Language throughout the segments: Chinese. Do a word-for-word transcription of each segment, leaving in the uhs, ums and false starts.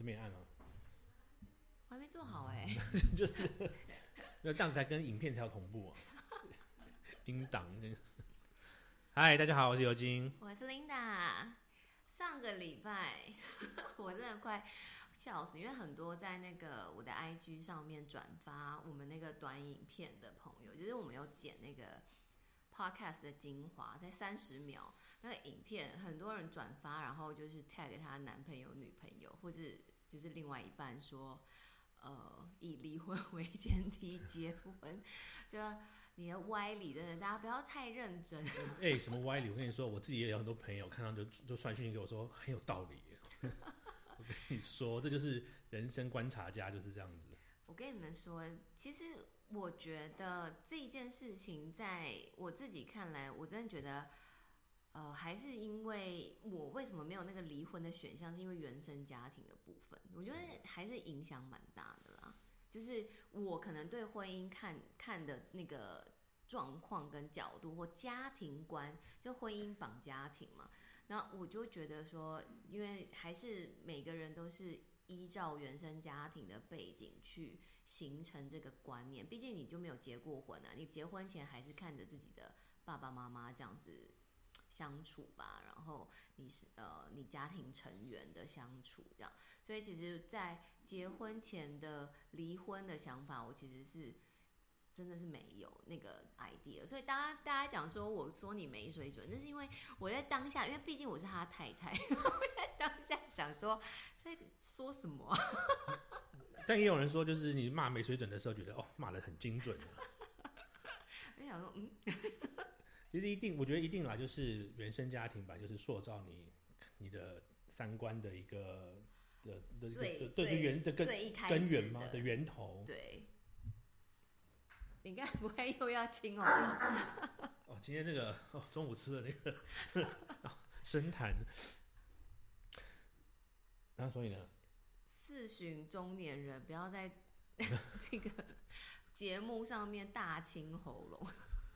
这边也按了， 我还没做好哎、 欸，就是这样子才跟影片才有同步啊，音档。嗨，大家好，我是尤金， 我是 Linda。上个礼拜我真的快笑死，因为很多在那个我的 I G 上面转发我们那个短影片的朋友，就是我们有剪那个 podcast 的精华，在三十秒那个影片，很多人转发，然后就是 tag 他男朋友、女朋友，或是就是另外一半说，呃，以离婚为前提结婚，这个你的歪理真的，大家不要太认真。 哎、欸，什么歪理？我跟你说，我自己也有很多朋友看到就就传讯息给我说很有道理耶。我跟你说，这就是人生观察家就是这样子。 我跟你们说，其实我觉得这件事情，在我自己看来，我真的觉得，呃，还是因为我为什么没有那个离婚的选项，是因为原生家庭的部分，我觉得还是影响蛮大的啦。就是我可能对婚姻看看的那个状况跟角度或家庭观，就婚姻绑家庭嘛，那我就觉得说，因为还是每个人都是依照原生家庭的背景去形成这个观念，毕竟你就没有结过婚啊，你结婚前还是看着自己的爸爸妈妈这样子相处吧，然后你是呃你家庭成员的相处这样，所以其实在结婚前的离婚的想法，我其实是真的是没有那个 idea， 所以大家大家讲说我说你没水准，那是因为我在当下，因为毕竟我是他太太，我在当下想说在说什么、啊， 但也有人说，就是你骂没水准的时候，觉得哦骂得很精准的。 我想说嗯。 其实一定，我觉得一定啦，就是原生家庭吧，就是塑造你你的三观的一个的的最的对源的根最一开根始源吗？的源头。 对，你该不会又要亲我了？ 哦，今天这个哦，中午吃了那个生痰，然后所以呢， 四旬中年人不要在这个节目上面大清喉咙。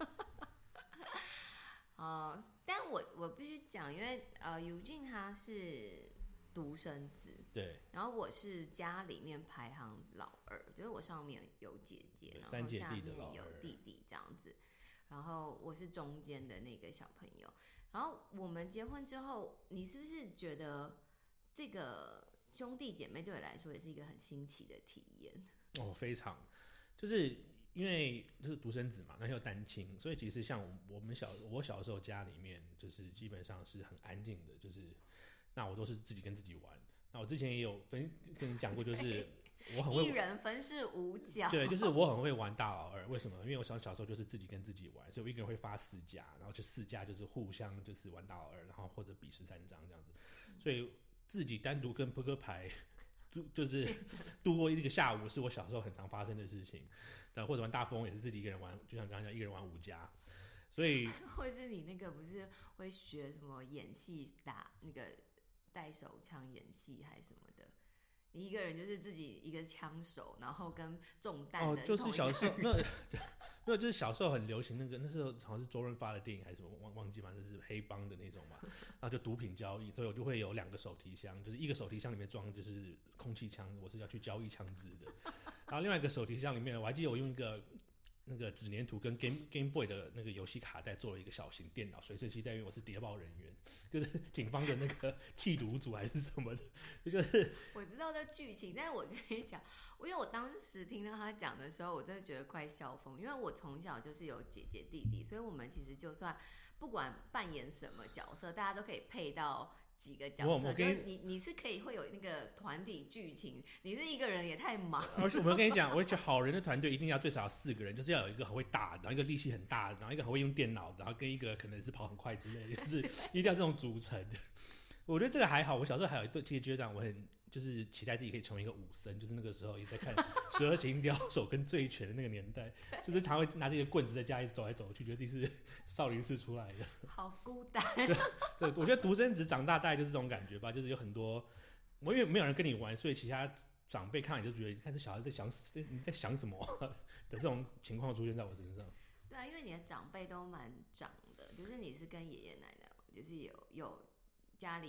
呃，但我我必须讲，因为呃，尤俊他是独生子， 对， 然后我是家里面排行老二，就是我上面有姐姐，然后下面有弟弟这样子，然后我是中间的那个小朋友。然后我们结婚之后，你是不是觉得这个兄弟姐妹对我来说也是一个很新奇的体验？ 哦，非常，就是因为就是独生子嘛，然后又单亲，所以其实像我们小我小时候家里面，就是基本上是很安静的，就是那我都是自己跟自己玩。那我之前也有分跟你讲过，就是我很会一人分饰五角， 对，就是我很会玩大老二。为什么？因为我小小时候就是自己跟自己玩，所以我一个人会发四家，然后就四家就是互相就是玩大老二，然后或者比十三张这样子，所以自己单独跟扑克牌。就是度过一个下午，是我小时候很常发生的事情。但或者玩大富翁也是自己一个人玩，就像刚刚讲，一个人玩五家。所以， 或是你那个不是会学什么演戏打那个带手枪演戏还是什么的？你一个人就是自己一个枪手，然后跟中弹的哦，就是小时候那那就是小时候很流行那个，那时候好像是周润发的电影还是什么，忘忘记，反正是黑帮的那种嘛。然后就毒品交易，所以我就会有两个手提箱，就是一个手提箱里面装就是空气枪，我是要去交易枪支的。然后另外一个手提箱里面，我还记得我用一个。那个纸黏土跟 Game Game Boy 的那个游戏卡带做了一个小型电脑随身携带，因为我是谍报人员，就是警方的那个缉毒组还是什么的，就是我知道这剧情，但是我跟你讲，因为我当时听到他讲的时候，我真的觉得快笑疯，因为我从小就是有姐姐弟弟，所以我们其实就算不管扮演什么角色，大家都可以配到。几个角色，就是你你是可以会有那个团体剧情，你是一个人也太忙。 而且我们跟你讲，我觉得好人的团队一定要最少要四个人，就是要有一个很会打，然后一个力气很大，然后一个很会用电脑，然后跟一个可能是跑很快之类的，就是一定要这种组成。我觉得这个还好，我小时候还有一对这个阶段，我很就是期待自己可以成为一个武僧，就是那个时候也在看十二行刁手跟醉拳的那个年代，就是常会拿这个棍子在家里走来走去，觉得自己是少林寺出来的， 好孤单。 对，对，我觉得独生子长大大概就是这种感觉吧，就是有很多，因为没有人跟你玩，所以其他长辈看你就觉得，看这小孩在想你在想什么的这种情况出现在我身上。 对啊，因为你的长辈都蛮长的，就是你是跟爷爷奶奶，就是有有家里有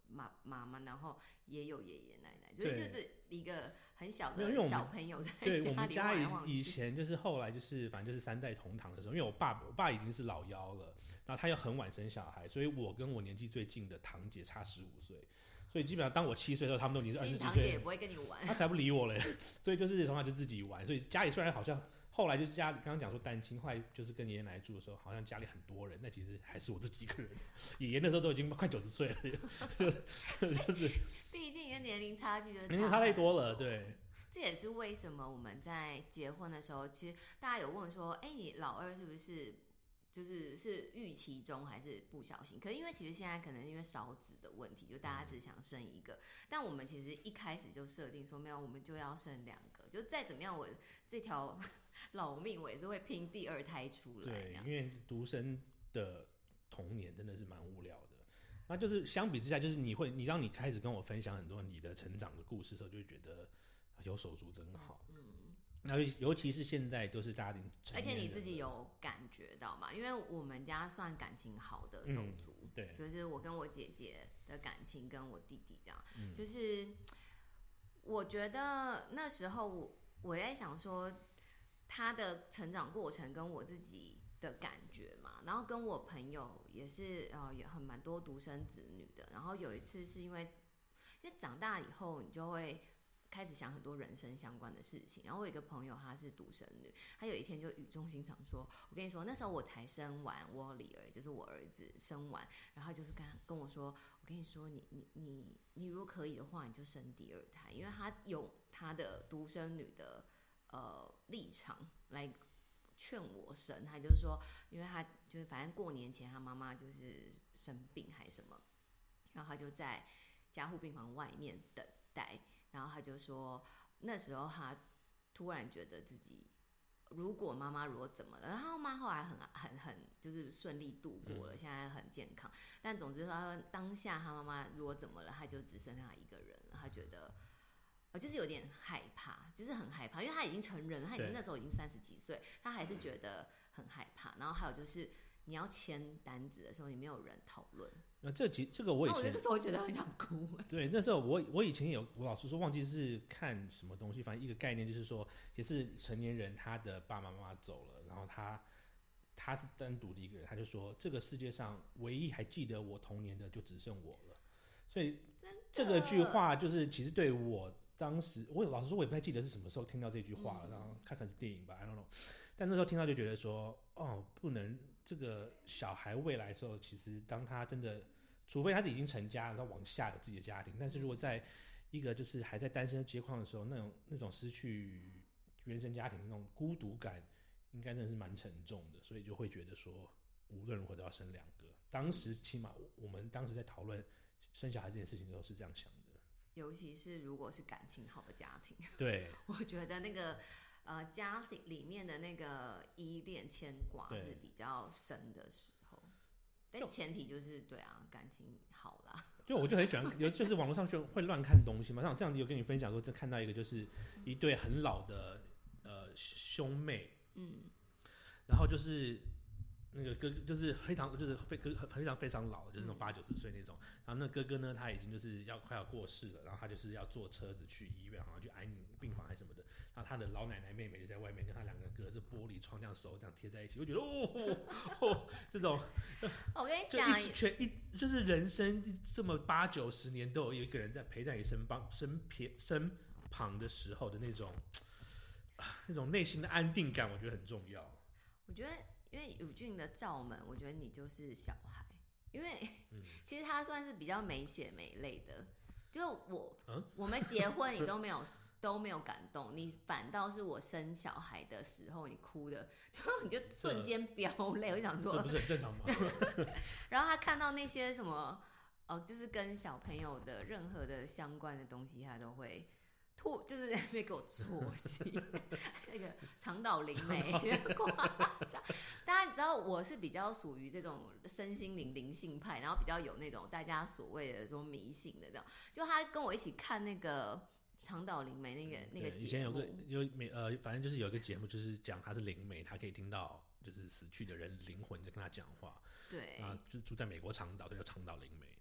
妈妈妈，然后也有爷爷奶奶，所以就是一个很小的小朋友在家对， 里我们家晃来晃去。 以前就是后来就是反正就是三代同堂的时候，因为我爸我爸已经是老幺了，然后他又很晚生小孩，所以我跟我年纪最近的堂姐差十五岁。所以基本上当我七岁的时候，他们都已经是二十几岁， 堂姐也不会跟你玩， 他才不理我嘞。所以就是从小就自己玩，所以家里虽然好像后来就是家里刚刚讲说单亲，后来就是跟爷爷奶奶住的时候，好像家里很多人，但其实还是我自己一个人。爷爷那时候都已经快九十岁了，就就是毕竟跟年龄差距就年龄差太多了，对。 这也是为什么我们在结婚的时候，其实大家有问说，哎，你老二是不是？就是是预期中还是不小心？可是因为其实现在可能因为少子的问题，就大家只想生一个，但我们其实一开始就设定说没有，我们就要生两个，就再怎么样，我这条老命我也是会拼第二胎出来。 对，因为独生的童年真的是蛮无聊的。那就是相比之下，就是你会，你让你开始跟我分享很多你的成长的故事的时候，就会觉得有手足真好。嗯。那尤其是现在都是家庭成年人了，而且你自己有感觉到嘛？因为我们家算感情好的手足， 嗯、对， 就是我跟我姐姐的感情跟我弟弟这样，嗯、就是我觉得那时候我我在想说他的成长过程跟我自己的感觉嘛，然后跟我朋友也是呃也很蛮多独生子女的，然后有一次是因为因为长大以后你就会。开始想很多人生相关的事情，然后我有一个朋友，她是独生女，她有一天就语重心长说：“我跟你说，那时候我才生完我女儿，就是我儿子生完，然后就是跟跟我说，我跟你说，你你你你如果可以的话，你就生第二胎，因为她有她的独生女的呃立场来劝我生，她就是说，因为她就是反正过年前她妈妈就是生病还是什么，然后她就在加护病房外面等待。”然后他就说，那时候他突然觉得自己，如果妈妈如果怎么了，然后妈后来很很很就是顺利度过了，现在很健康。但总之说，当下他妈妈如果怎么了，他就只剩下一个人了。他觉得，呃，就是有点害怕，就是很害怕，因为他已经成人了，他已经那时候已经三十几岁，他还是觉得很害怕。然后还有就是，你要签单子的时候，你没有人讨论。 那这集这个我以前， 那我那时候觉得很想哭。 对，那时候我我以前有，我老实说忘记是看什么东西，反正一个概念就是说，也是成年人他的爸爸妈妈走了，然后他他是单独的一个人，他就说这个世界上唯一还记得我童年的就只剩我了。所以这个句话就是其实对我当时，我老实说我也不太记得是什么时候听到这句话了，然后看看是电影吧 ，I don't know。但那时候听到就觉得说，哦，不能这个小孩未来的时候，其实当他真的。除非他是已经成家，然后往下有自己的家庭，但是如果在一个就是还在单身的阶况的时候，那种那种失去原生家庭的那种孤独感，应该真的是蛮沉重的，所以就会觉得说，无论如何都要生两个。当时起码我们当时在讨论生小孩这件事情的时候是这样想的， 尤其是如果是感情好的家庭， 对， 我觉得那个呃家庭里面的那个依恋牵挂是比较深的时候。但前提就是对啊，感情好啦。 就我就很喜欢，有就是网络上就会乱看东西嘛。像我这样子有跟你分享说，这看到一个就是一对很老的呃兄妹，嗯，然后就是那个哥哥就是非常就是非非常非常老的，就是那种八九十岁那种。然后那哥哥呢，他已经就是要快要过世了，然后他就是要坐车子去医院，好像去安宁病房还是什么的。然后他的老奶奶妹妹就在外面跟他两个人隔着玻璃窗这样手这样贴在一起，我觉得哦哦哦这种， 我跟你讲， 一全一就是人生这么八九十年都有一个人在陪在你身旁身旁身旁的时候的那种那种内心的安定感，我觉得很重要。 我觉得因为宇峻的罩门，我觉得你就是小孩，因为、嗯、其实他算是比较没血没泪的，就我、嗯、我们结婚你都没有。都没有感动，你反倒是我生小孩的时候，你哭的，就你就瞬间飙泪。我想说， 这不是很正常吗？ 然后他看到那些什么，哦，就是跟小朋友的任何的相关的东西，他都会吐，就是在那边给我啜泣。那个长岛灵媒，大家知道我是比较属于这种身心灵灵性派，然后比较有那种大家所谓的说迷信的这样。就他跟我一起看那个。长岛灵媒那个那个节目， 以前有个有呃，反正就是有一个节目，就是讲他是灵媒，他可以听到就是死去的人灵魂在跟他讲话。 对， 啊，就住在美国长岛，就叫长岛灵媒。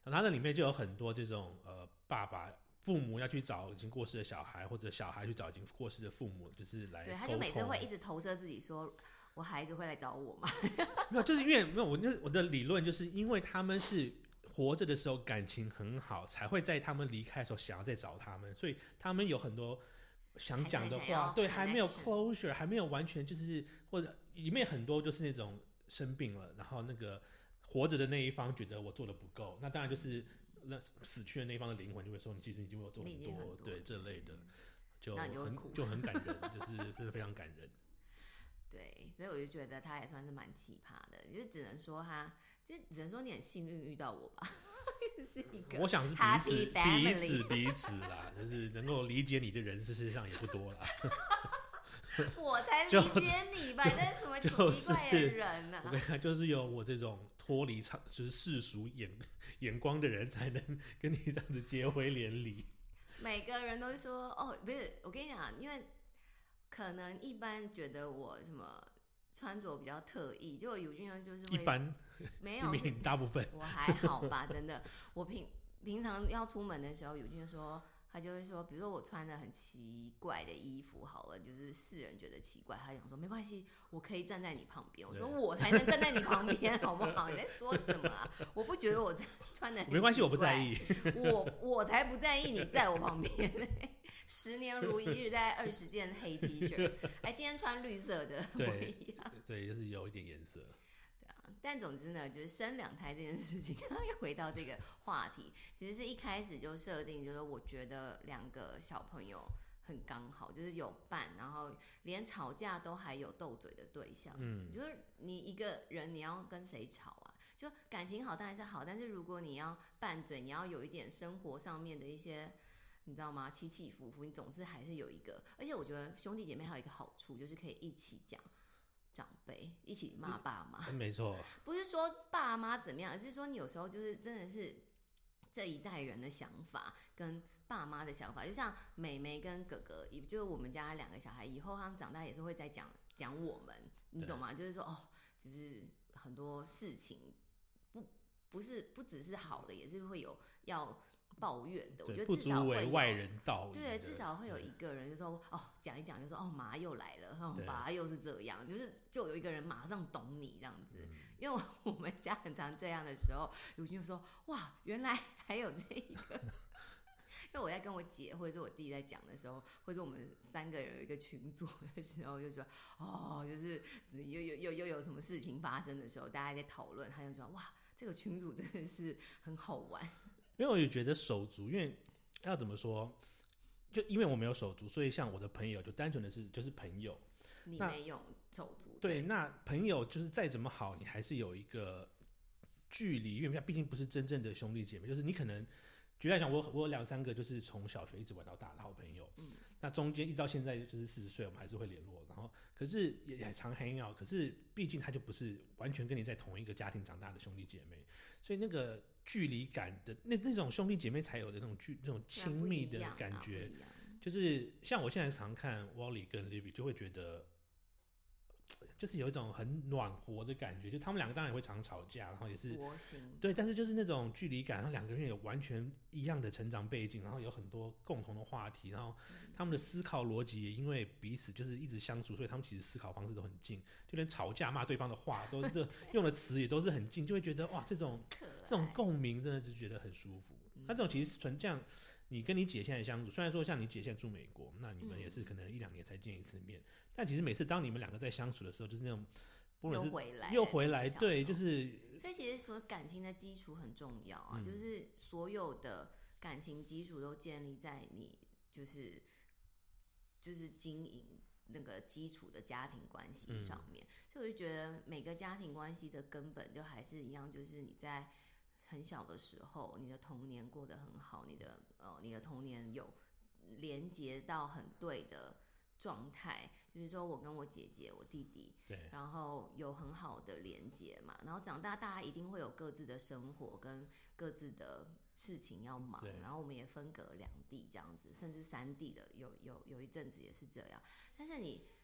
然后它那里面就有很多这种呃爸爸。父母要去找已经过世的小孩，或者小孩去找已经过世的父母，就是来沟通。 对，他就每次会一直投射自己说，我孩子会来找我吗？ 没有，就是因为没有我那我的理论，就是因为他们是活着的时候感情很好，才会在他们离开的时候想要再找他们，所以他们有很多想讲的话，对，还没有 closure， 还没有完全就是或者里面很多就是那种生病了，然后那个活着的那一方觉得我做的不够，那当然就是。那死去的那一方的灵魂就会说：“你其实已经为我做很多， 很多对这类的，就很就, 就很感人，就是真的非常感人。” 对，所以我就觉得他也算是蛮奇葩的，就是只能说他，就只能说你很幸运遇到我吧，是一个我想是彼此彼此彼此啦，就是能够理解你的人，事实上也不多啦。 我才理解你吧，这是什么奇怪的人呢、啊？ 我跟你讲，就是有我这种脱离场就是世俗眼眼光的人，才能跟你这样子结为连理。 每个人都说哦，不是，我跟你讲，因为可能一般觉得我什么穿着比较特异，结果有军人就是会一般没有， 大部分我还好吧，真的。我平平常要出门的时候，有军人说。他就会说，比如说我穿的很奇怪的衣服，好了，就是世人觉得奇怪，他想说没关系，我可以站在你旁边。我说我才能站在你旁边，好不好？你在说什么啊？我不觉得我穿的很奇怪， 没关系，我不在意。 我我才不在意你在我旁边。十年如一日，在二十件黑 T 恤，哎，今天穿绿色的， 对，对，就是有一点颜色。 但总之呢，就是生两胎这件事情，刚刚又回到这个话题，其实是一开始就设定，就是我觉得两个小朋友很刚好，就是有伴，然后连吵架都还有斗嘴的对象。嗯，就是你一个人你要跟谁吵啊？就感情好当然是好，但是如果你要拌嘴，你要有一点生活上面的一些。你知道吗？起起伏伏，你总是还是有一个。而且我觉得兄弟姐妹还有一个好处，就是可以一起讲。长辈一起骂爸妈、 嗯，没错， 不是说爸妈怎么样，而是说你有时候就是真的是这一代人的想法跟爸妈的想法，就像妹妹跟哥哥，也就是我们家两个小孩，以后他们长大也是会在讲讲我们，你懂吗？就是说哦，就是很多事情不不是不只是好的，也是会有要。抱怨的，我觉得至少会有外人道， 对，至少会有一个人就说哦，讲一讲就说哦，妈又来了，哦，爸又是这样，就是就有一个人马上懂你这样子。嗯、因为我们家很常这样的时候，如今就说哇，原来还有这一个。因为我在跟我姐或者是我弟在讲的时候，或者我们三个人有一个群组的时候，就说哦，就是又有又又有什么事情发生的时候，大家在讨论，他就说哇，这个群组真的是很好玩。 因为我也觉得手足，因为要怎么说，就因为我没有手足，所以像我的朋友就单纯的是就是朋友。 你没有手足， 对，那朋友就是再怎么好，你还是有一个距离，因为毕竟不是真正的兄弟姐妹。就是你可能举例来讲，我我有两三个就是从小学一直玩到大的好朋友，嗯，那中间一直到现在就是四十岁，我们还是会联络，然后可是也也常 hang out，可是毕竟他就不是完全跟你在同一个家庭长大的兄弟姐妹，所以那个。距离感的那那种兄弟姐妹才有的那种距那种亲密的感觉，就是像我现在常看 Wally 跟 Libby， 就会觉得就是有一种很暖和的感觉。就他们两个当然也会常吵架，然后也是对，但是就是那种距离感，然后两个人有完全一样的成长背景，然后有很多共同的话题，然后他们的思考逻辑也因为彼此就是一直相处，所以他们其实思考方式都很近，就连吵架骂对方的话都是用的词也都是很近，就会觉得哇，这种这种共鸣真的就觉得很舒服。那这种其实纯这样，你跟你姐现在相处，虽然说像你姐现在住美国，那你们也是可能一两年才见一次面，但其实每次当你们两个在相处的时候，就是那种不论是又回来又回来，对，就是所以其实说感情的基础很重要啊， 嗯、 就是所有的感情基础都建立在你就是就是经营那个基础的家庭关系上面，嗯、所以我就觉得每个家庭关系的根本就还是一样，就是你在很小的时候，你的童年过得很好，你的呃你的童年有连接到很对的状态，就是说我跟我姐姐、我弟弟， 对， 然后有很好的连接嘛，然后长大大家一定会有各自的生活跟各自的事情要忙，然后我们也分隔两地这样子，甚至三地的有有有一阵子也是这样。但是你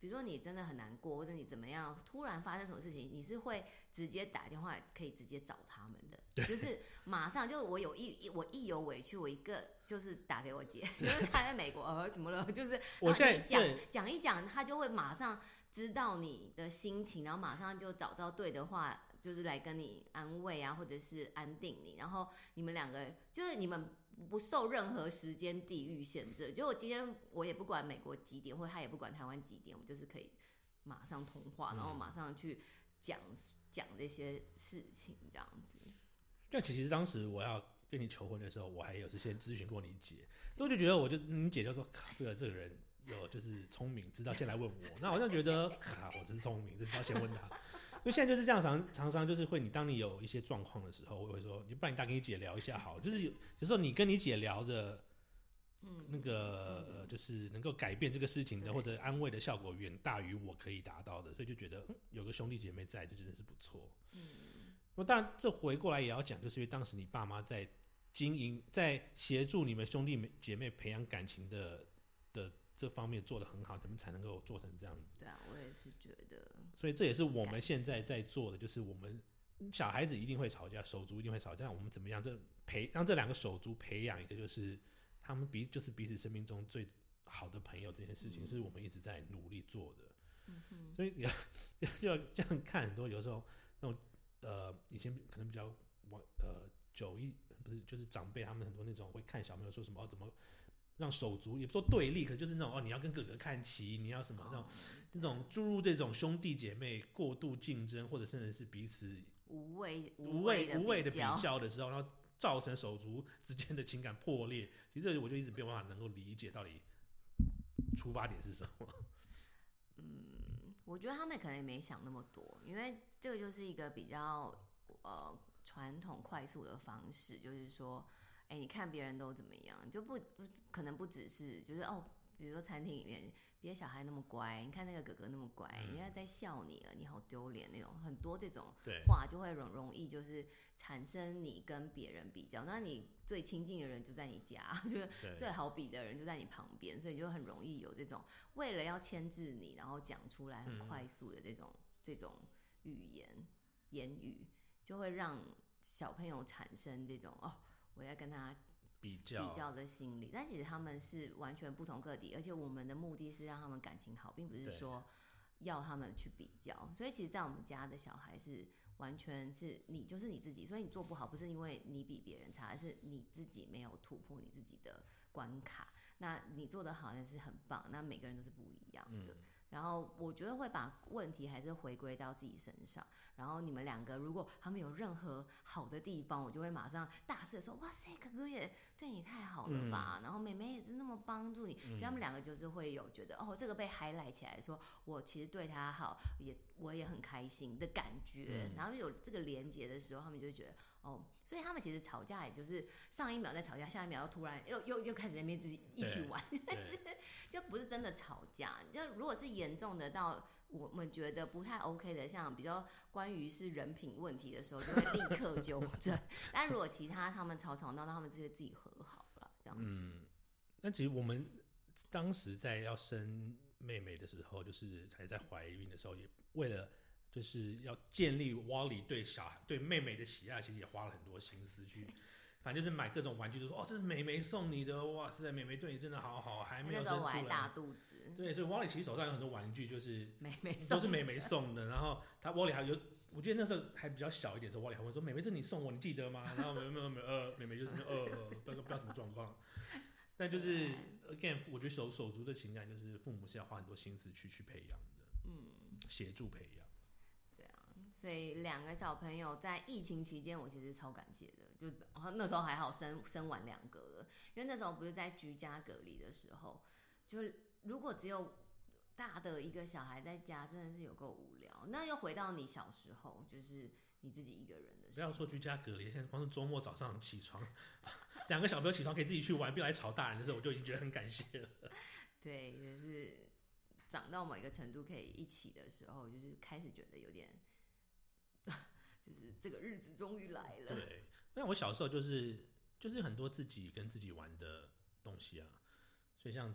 比如说你真的很难过，或者你怎么样，突然发生什么事情，你是会直接打电话可以直接找他们的，就是马上就我有一我一有委屈，我一个就是打给我姐，因为她在美国，呃，怎么了？就是我现在讲讲一讲，她就会马上知道你的心情，然后马上就找到对的话，就是来跟你安慰啊，或者是安定你，然后你们两个就是你们不受任何时间地域限制，就我今天我也不管美国几点，或者他也不管台湾几点，我就是可以马上通话，然后马上去讲讲这些事情，这样子。 但其实当时我要跟你求婚的时候，我还有是先咨询过你姐，所以我就觉得我就你姐就说，这个这个人有就是聪明，知道先来问我，那我就觉得卡我只是聪明，就是要先问他。所以现在就是这样常，常常就是会，你当你有一些状况的时候，我会说，你不然你打给你姐聊一下好了，就是有有时候你跟你姐聊的，嗯，那个、嗯、呃，就是能够改变这个事情的或者安慰的效果远大于我可以达到的，所以就觉得、嗯、有个兄弟姐妹在，就真的是不错。嗯，那当然这回过来也要讲，就是因为当时你爸妈在经营，在协助你们兄弟姐妹培养感情的的。这方面做得很好，你们才能够做成这样子。 对啊，我也是觉得。 所以这也是我们现在在做的，就是我们小孩子一定会吵架，手足一定会吵架，我们怎么样这培让这两个手足培养一个就是他们彼就是彼此生命中最好的朋友，这件事情是我们一直在努力做的。嗯、所以你要要这样看，很多有时候那种呃以前可能比较晚呃久一不是就是长辈他们很多那种会看小朋友说什么、哦、怎么。让手足也不说对立，可就是那种哦，你要跟哥哥看齐，你要什么那种、哦、那种注入这种兄弟姐妹过度竞争，或者甚至是彼此无谓无谓无谓的比较的时候，然后造成手足之间的情感破裂。其实这我就一直没有办法能够理解到底出发点是什么。 嗯，我觉得他们可能也没想那么多，因为这个就是一个比较呃传统快速的方式，就是说。哎，你看别人都怎么样，就不不可能不只是就是哦，比如说餐厅里面别的小孩那么乖，你看那个哥哥那么乖，人家、嗯、在笑你了，你好丢脸那种，很多这种话就会容容易就是产生你跟别人比较，那你最亲近的人就在你家，就是最好比的人就在你旁边，所以就很容易有这种为了要牵制你，然后讲出来很快速的这种、嗯、这种语言言语，就会让小朋友产生这种哦。我要跟他比较比较的心理，但其实他们是完全不同个体，而且我们的目的是让他们感情好，并不是说要他们去比较。所以其实在我们家的小孩是完全是你就是你自己，所以你做不好不是因为你比别人差，而是你自己没有突破你自己的关卡。那你做得好那是很棒，那每个人都是不一样的、嗯、然后我觉得会把问题还是回归到自己身上，然后你们两个如果他们有任何好的地方，我就会马上大肆的说，哇塞，哥哥也对你太好了吧、嗯、然后妹妹也是那么帮助你、嗯、所以他们两个就是会有觉得哦，这个被 highlight 起来，说我其实对他好，也我也很开心的感觉、嗯、然后有这个连结的时候，他们就会觉得哦，所以他们其实吵架也就是上一秒在吵架，下一秒又突然又又又开始在那边自己一起玩，就不是真的吵架。就如果是严重的到我们觉得不太 OK 的，像比较关于是人品问题的时候，就会立刻纠正。但如果其他他们吵吵闹闹，他们就会自己和好了，这样子。嗯， 那其实我们当时在要生妹妹的时候，就是还在怀孕的时候，也为了。就是要建立 Wally 对小孩对妹妹的喜爱，其实也花了很多心思去，反正就是买各种玩具，就说哦，这是妹妹送你的，哇，实在妹妹对你真的好好，还没有生出来。 那时候我还大肚子。 对，所以 Wally 其实手上有很多玩具，就是妹妹都是妹妹送的。然后他 Wally 还有，我记得那时候还比较小一点的时候 ，Wally 还会说：“妹妹，这你送我，你记得吗？”然后没有没有没有呃，妹妹就是呃呃，不知道不知道什么状况。但就是 again， 我觉得手手足的情感，就是父母是要花很多心思去去培养的，嗯，协助培养。 所以两个小朋友在疫情期间，我其实超感谢的，就那时候还好生生完两个了，因为那时候不是在居家隔离的时候，就如果只有大的一个小孩在家，真的是有够无聊。那又回到你小时候，就是你自己一个人的时候。 不要说居家隔离，现在光是周末早上起床，两个小朋友起床可以自己去玩，不要来吵大人的时候，我就已经觉得很感谢了。 对，就是长到某一个程度可以一起的时候，就是开始觉得有点。就是这个日子终于来了。 对，那我小时候就是就是很多自己跟自己玩的东西啊，所以像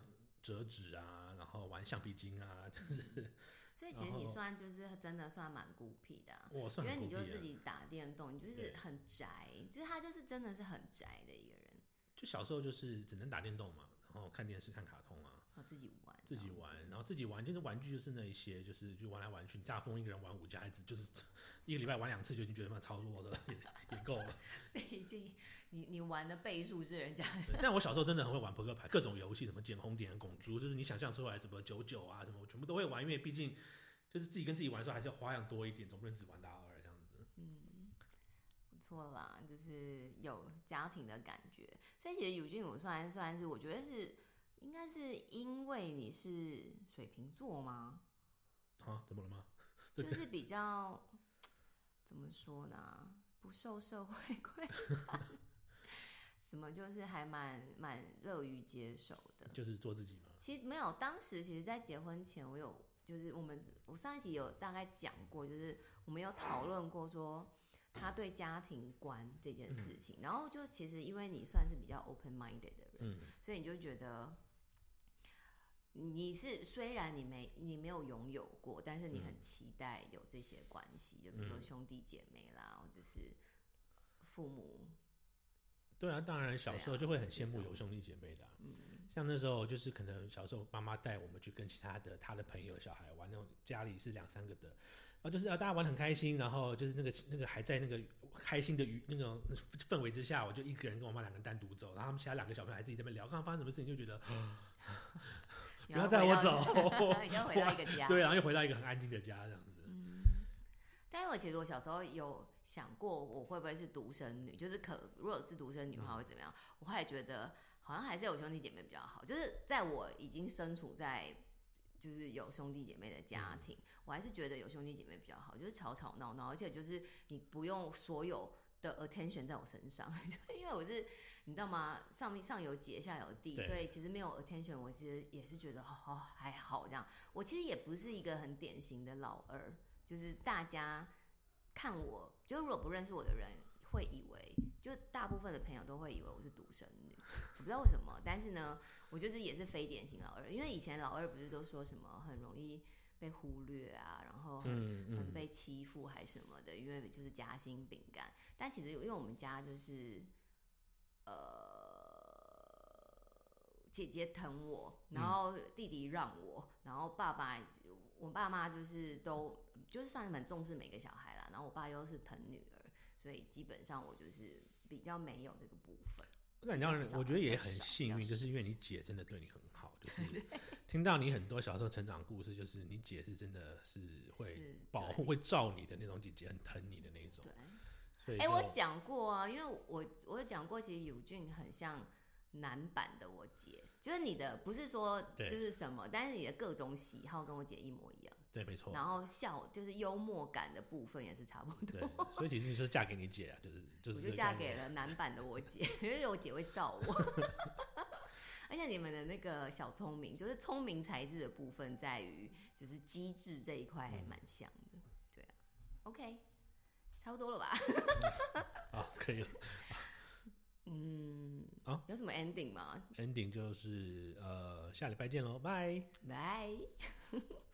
折纸啊，然后玩橡皮筋啊，就是。 所以其实你算就是真的算蛮孤僻的、啊， 我算很孤僻、啊、 因为你就自己打电动，你就是很宅，就是他就是真的是很宅的一个人。 就小时候就是只能打电动嘛，然后看电视看卡通啊， 哦、自己玩， 自己玩，然后自己玩就是玩具就是那一些，就是就玩来玩去。大风一个人玩五家，就是一个礼拜玩两次就已经觉得蛮超弱的了，也也够了。 毕竟你你玩的倍数是人家的。但我小时候真的很会玩扑克牌，各种游戏，什么捡红点、拱猪，就是你想象出来什么九九啊什么，我全部都会玩，因为毕竟就是自己跟自己玩的时候还是要花样多一点，总不能只玩大二这样子。 嗯，不错啦，就是有家庭的感觉。所以其实友俊我算算是我觉得是应该是因为你是水瓶座吗？ 啊，怎么了吗？ 就是比较怎么说呢？不受社会规范，什么就是还蛮蛮乐于接受的， 就是做自己嘛。 其实没有，当时其实，在结婚前，我有就是我们我上一集有大概讲过，就是我们有讨论过说他对家庭观这件事情，嗯、然后就其实因为你算是比较 open minded 的人，嗯、所以你就觉得。你是虽然你没你没有拥有过，但是你很期待有这些关系，就比如说兄弟姐妹啦，或者是父母。 对啊，当然小时候就会很羡慕有兄弟姐妹的、啊。嗯，像那时候就是可能小时候妈妈带我们去跟其他的他的朋友的小孩玩，那种家里是两三个的，然后就是啊大家玩得很开心，然后就是那个那个还在那个开心的那种氛围之下，我就一个人跟我妈两个人单独走，然后他们其他两个小朋友还自己在那边聊，刚刚发生什么事情就觉得。不要带我走， 你要回到一个家， 对，然后又回到一个很安静的家这样子。 嗯，但是我其实我小时候有想过，我会不会是独生女？就是可如果是独生女的话会怎么样？嗯、我后来觉得好像还是有兄弟姐妹比较好。就是在我已经身处在就是有兄弟姐妹的家庭，嗯、我还是觉得有兄弟姐妹比较好，就是吵吵闹闹，而且就是你不用所有的 attention 在我身上，就是因为我是你知道吗？上面上有姐下有弟，所以其实没有 attention， 我其实也是觉得哦还好这样。我其实也不是一个很典型的老二，就是大家看我，就如果不认识我的人会以为，就大部分的朋友都会以为我是独生女，我不知道为什么。但是呢，我就是也是非典型老二，因为以前老二不是都说什么很容易被忽略啊，然后 很,、嗯嗯、很被欺负还什么的，因为就是夹心饼干。但其实因为我们家就是呃姐姐疼我，然后弟弟让我，然后爸爸我爸妈就是都就是算是蛮重视每个小孩啦，然后我爸又是疼女儿，所以基本上我就是比较没有这个部分。 那你当然，我觉得也很幸运，就是因为你姐真的对你很好，就是听到你很多小时候成长故事，就是你姐是真的是会保护、会照你的那种姐姐，很疼你的那种。 对，哎、欸，我讲过啊，因为我我有讲过，其实友俊很像男版的我姐，就是你的不是说就是什么，但是你的各种喜好跟我姐一模一样。 对，没错。 然后笑就是幽默感的部分也是差不多。 对，所以其实你就是嫁给你姐啊，就是就是。 我就嫁给了男版的我姐，因为我姐会照我。而且你们的那个小聪明，就是聪明才智的部分，在于就是机智这一块还蛮像的。嗯、对啊 ，OK， 差不多了吧？ 好，可以了。 嗯，啊，有什么 ending 吗 ？ending 就是呃，下礼拜见喽，拜拜。